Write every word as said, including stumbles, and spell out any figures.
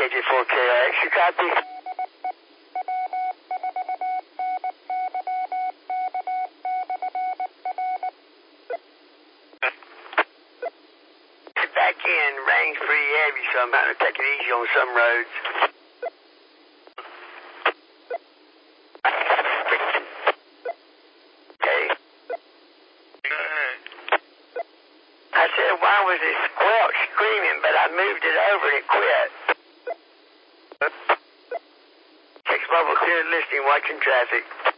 K J four K R X, you copy? Back in, rain's pretty heavy, so I'm going to take it easy on some roads. Okay. I said, why was this squelch screaming, but I moved it over and it quit. Text mobile clear listening, watching traffic.